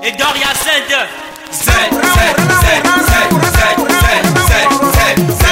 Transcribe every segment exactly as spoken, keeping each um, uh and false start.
et Doria Sainte. Z, Z, Z, Z, Z, Z, Z,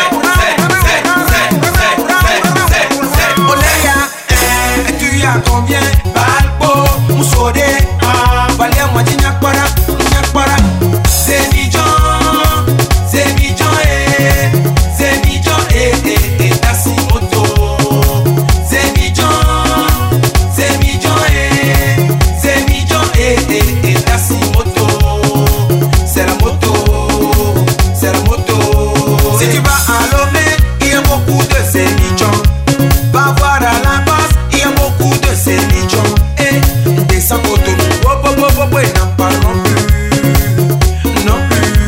Z, Oleya, eh, tu y as combien? Balbo, Moussode, ah, Valia, moi, Nyakpara, Nyakpara, Zemijan, Zemijan, eh, Zemijan, eh, eh, eh, Tasimoto, Zemijan, Zemijan, eh, Zemijan, eh, eh, eh, Tasimoto, c'est la moto, c'est la moto. Si tu vas à Lomé, il y a beaucoup de Zemijan. Va voir à la base, il y a beaucoup de Zemijan. Et descends Cotonou, oh, oh, oh, oh, oh, n'en parlons plus, non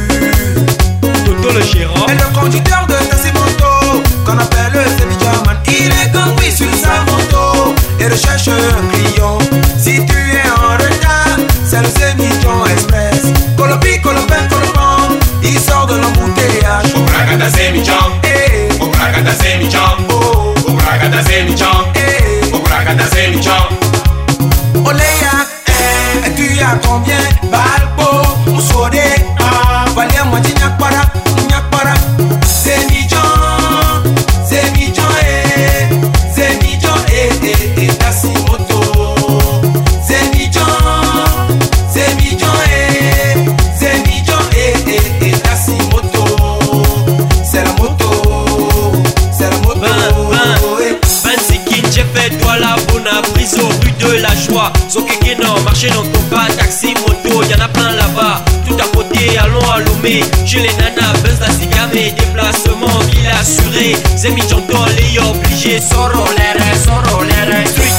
plus. Toto le gérant. Et le conducteur de Tassimoto, qu'on appelle le Zemijaman, il est gangui sur sa moto et recherche un client. Si tu es en retard, c'est le Zemijan Express. Colopi, Colopin, Colopin, il sort de l'embouteillage. Obragada Zemijan, Eh, Obragada Zemijan, oh, Obragada Zemijan, eh. Obragada Zemijan. Oleya, eh, tu y as combien? Balbo, Moussode, ah, Valia, moi, Nyakpara, Nyakpara, Zemijan, Zemijan, eh, Zemijan, eh, eh, eh, Tasimoto, Zemijan, Zemijan, eh, Zemijan, eh, eh, eh, Tasimoto, c'est la moto, c'est la moto, eh. vingt-six j'ai fait toi la bonne prise au rue de la joie. Zokeke non, marché dans ton pas, taxi, moto, y'en a plein là-bas. Tout à côté, allons à Lomé. Chez les nanas, Benz la Sigame, déplacement qu'il a assuré. Zemi Janton, les obligés, Soro l'air, Soro l'air. Street.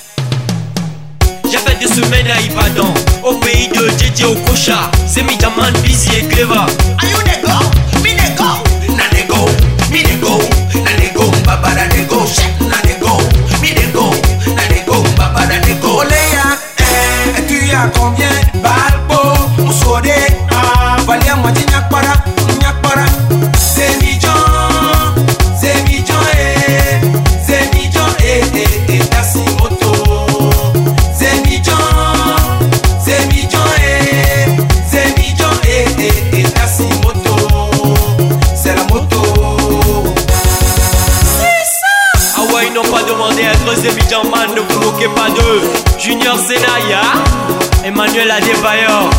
J'ai fait deux semaines à Ibadan, au pays de J J Okocha. Zemi Jaman, Busy et Cleva. Are you the go? Me the go? Na the go? Me the go? Na the go? Baba na the go? Shit, na the go? Me the go? Na the go? Baba na the go? Oleya, eh, tu y as combien? Balbo, Moussode, ah, Valia, moi, Nyakpara, Nyakpara, Zemijan, Zemijan, eh, Zemijan, eh, eh, eh, Tasimoto, Zemijan, Zemijan, eh, Zemijan, eh, eh, eh, Tasimoto, c'est la moto. Ah ouais, ils n'ont pas demandé à être Zemi Jaman, ne vous moquez pas d'eux. Junior Senaya, Emmanuel Adebayor.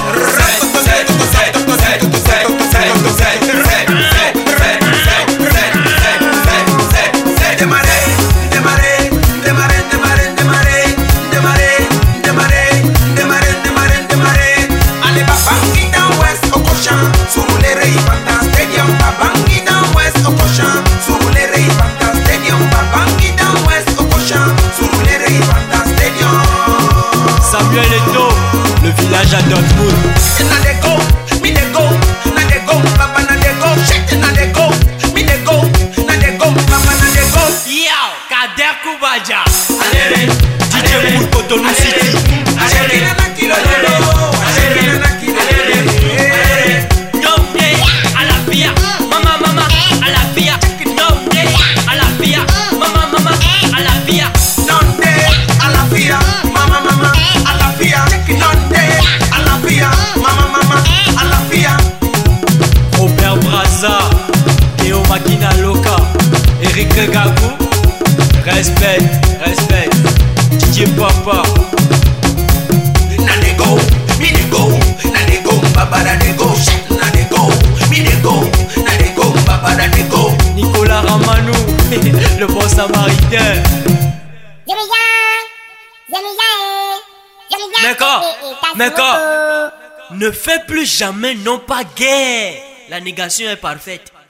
Démarrer, démarrer, démarrer, démarrer, démarrer, démarrer, démarrer, démarrer, démarrer, démarrer. Allez, Babangi down west au cochon, sur les rails Panda Stadium. Babangi down west au cochon, sur les rails Panda Stadium. Babangi down west au cochon, sur les rails Panda Stadium. Samuel Eto'o, le village à Dortmund. Na de go, me de go, na de go, papa na de go, shit na de go, me de go, na de go, papa na de go. Yo, Kader Koubadia. Allez, D J Moul Cotonou City. Allez, na kilo lolo, allez, na kilo lolo. Nombre à la via, mama mama à la via. Nombre à la via, mama mama à la via. Nonde a la via, mama mama a la via. Nonde a la via, mama mama a la via. Robert Braza, Théo Makina Loka, Eric Gagou. Respect, respect. D J Papa. Na de go, me de go, na de go, baba na de go, shit na de go, me de go, na de go, baba na de go. Nicolas Ramanou, le bon samaritain. D'accord, d'accord. Ne fais plus jamais non pas guerre. La négation est parfaite.